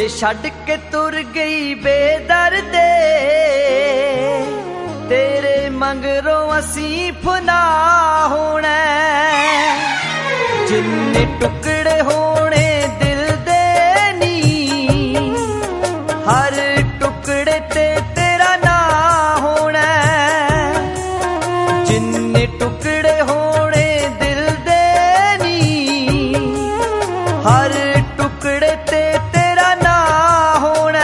ਛੱਡ ਕੇ ਤੁਰ ਗਈ ਬੇਦਰਦੇ, ਤੇਰੇ ਮੰਗਰੋਂ ਅਸੀਂ ਫਨਾ ਹੋਣਾ। ਜਿੰਨੇ ਟੁਕੜੇ ਹੋਣੇ ਦਿਲ ਦੇ ਨੀ, ਹਰ ਟੁਕੜੇ ਤੇ ਤੇਰਾ ਨਾਂ ਹੋਣਾ। ਜਿੰਨੇ ਟੁਕੜੇ ਹੋਣੇ ਦਿਲ ਦੇ ਨੀ, ਹਰ ਟੁਕੜੇ ਤੇ ਤੇਰਾ ਨਾਂ ਹੋਣਾ।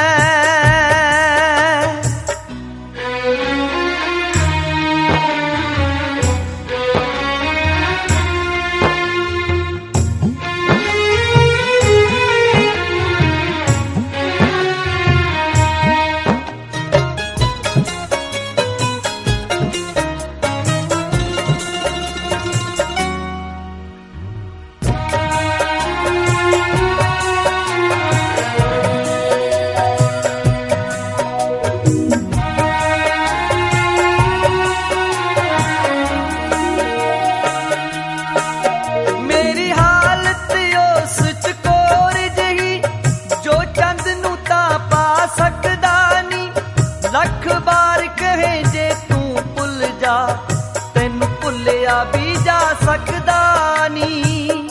ਲੱਖ ਵਾਰ ਕਹੇ ਜੇ ਤੂੰ ਭੁੱਲ ਜਾ, ਤੈਨੂੰ ਭੁੱਲਿਆ ਵੀ ਜਾ ਸਕਦਾ ਨੀ।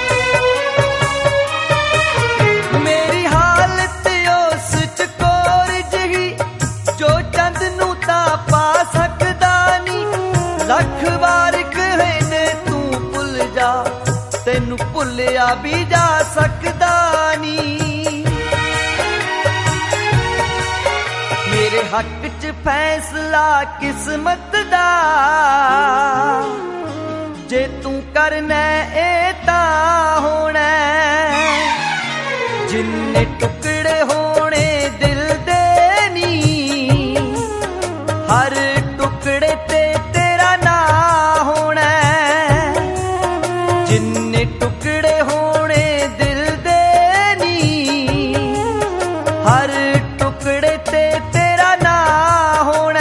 ਮੇਰੀ ਹਾਲਤ ਉਸ ਚਕੋਰ ਜਿਹੀ, ਜੋ ਚੰਦ ਨੂੰ ਤਾਂ ਪਾ ਸਕਦਾ ਨੀ। ਲੱਖ ਵਾਰ ਕਹੇ ਜੇ ਤੂੰ ਭੁੱਲ ਜਾ, ਤੈਨੂੰ ਭੁੱਲਿਆ ਵੀ ਜਾ ਸਕਦਾ ਨੀ। ਮੇਰੇ ਹੱਕ 'ਚ ਫੈਸਲਾ ਕਿਸਮਤ ਦਾ, ਜੇ ਤੂੰ ਕਰਨਾ ਇਹ ਤਾਂ ਹੋਣਾ। ਜਿੰਨੇ ਟੁਕੜੇ ਹੋਣੇ ਦਿਲ ਦੇ ਨੀ, ਹਰ ਟੁਕੜੇ ਤੇ ਤੇਰਾ ਨਾਂ ਹੋਣਾ। ਜਿੰਨੇ ਟੁਕੜੇ ਹੋਣੇ ਦਿਲ ਦੇ ਨੀ, ਹਰ ਟੁਕੜੇ ਤੇ ਤੇਰਾ ਨਾਂ ਹੋਣਾ।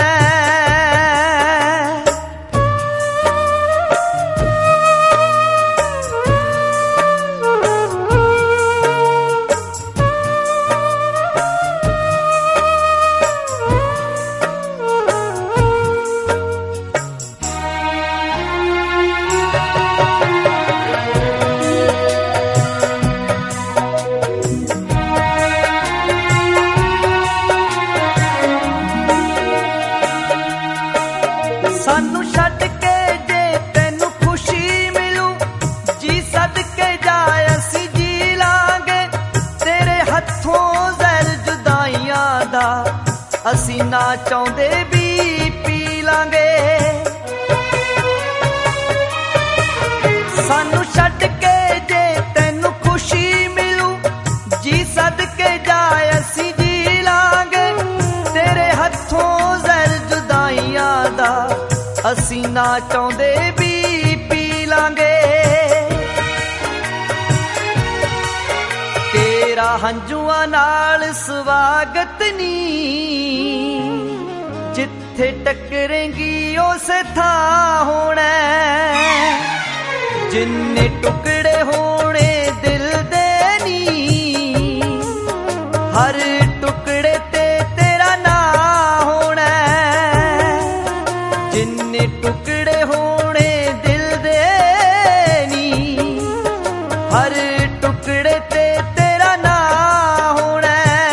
ਸਾਨੂੰ ਛੱਡ ਕੇ ਜੇ ਤੈਨੂੰ ਖੁਸ਼ੀ ਮਿਲੂ, ਜੀ ਸਦਕੇ ਜਾ ਅਸੀਂ ਜੀ ਲਾਂਗੇ। ਤੇਰੇ ਹੱਥੋਂ ਜ਼ਹਿਰ ਜੁਦਾਈਆਂ ਦਾ, ਅਸੀਂ ਨਾ ਚਾਹੁੰਦੇ ਵੀ ਪੀ ਲਾਂਗੇ। ਸਾਨੂੰ ਛੱਡ ਕੇ ਜੇ ਤੈਨੂੰ ਖੁਸ਼ੀ ਮਿਲੂ, ਜੀ ਸਦਕੇ ਜਾ ਅਸੀਂ ਜੀ ਲਾਂਗੇ। ਤੇਰੇ ਹੱਥੋਂ ਜ਼ਹਿਰ ਜੁਦਾਈਆਂ ਦਾ, ਅਸੀਂ ਨਾ ਚਾਹੁੰਦੇ ਵੀ ਪੀ ਲਾਂਗੇ। ਤੇਰਾ ਹੰਝੂਆਂ ਨਾਲ ਸਵਾਗਤ ਨੀ, ਜਿੱਥੇ ਟੱਕਰੇਂਗੀ ਉਸੇ ਥਾਂ ਹੋਣਾ। ਜਿੰਨੇ ਟੁਕੜੇ ਹੋਣੇ ਦਿਲ ਦੇ ਨੀ, ਹਰ ਟੁਕੜੇ ਤੇ ਤੇਰਾ ਨਾਂ ਹੋਣਾ। ਜਿੰਨੇ ਟੁਕੜੇ ਹੋਣੇ ਦਿਲ ਦੇ ਨੀ, ਹਰ ਟੁਕੜੇ ਤੇ ਤੇਰਾ ਨਾਂ ਹੋਣਾ।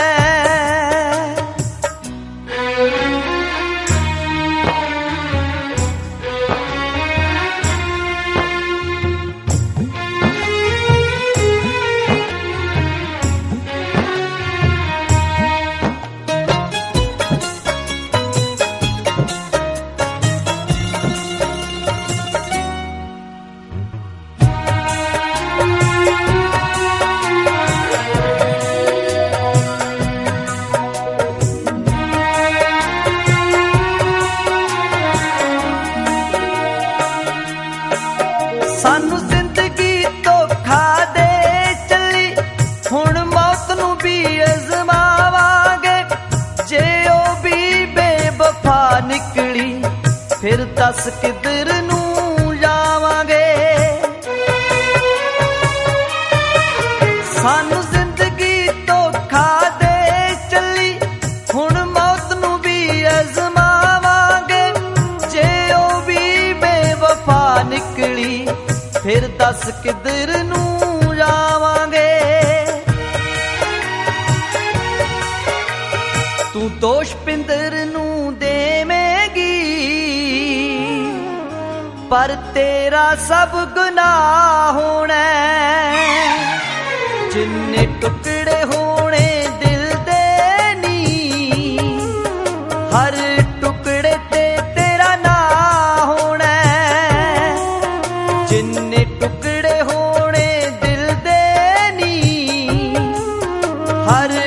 ਸਾਨੂੰ ਜ਼ਿੰਦਗੀ ਧੋਖਾ ਦੇ ਚੱਲੀ, ਹੁਣ ਮੌਤ ਨੂੰ ਵੀ ਅਜ਼ਮਾਵਾਂਗੇ। ਜੇ ਉਹ ਵੀ ਬੇਵਫਾ ਨਿਕਲੀ, ਫਿਰ ਦੱਸ ਕਿੱਧਰ ਨੂੰ ਜਾਵਾਂਗੇ। ਸਾਨੂੰ ਜ਼ਿੰਦਗੀ ਧੋਖਾ ਦੋਸ਼ ਪਿੰਦਰ ਨੂੰ ਦੇਵੇਂਗੀ, ਪਰ ਤੇਰਾ ਸਭ ਗੁਨਾਹ ਹੋਣਾ। ਜਿੰਨੇ ਟੁਕੜੇ ਹੋਣੇ ਦਿਲ ਦੇ ਨੀ, ਹਰ ਟੁਕੜੇ ਤੇ ਤੇਰਾ ਨਾਂ ਹੋਣਾ। ਜਿੰਨੇ ਟੁਕੜੇ ਹੋਣੇ ਦਿਲ ਦੇ ਨੀ, ਹਰ